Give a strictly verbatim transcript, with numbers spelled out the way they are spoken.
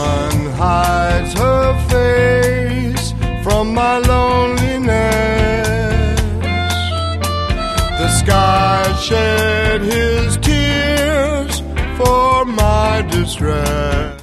sun hides her face from my loneliness. The sky shed his tears for my distress.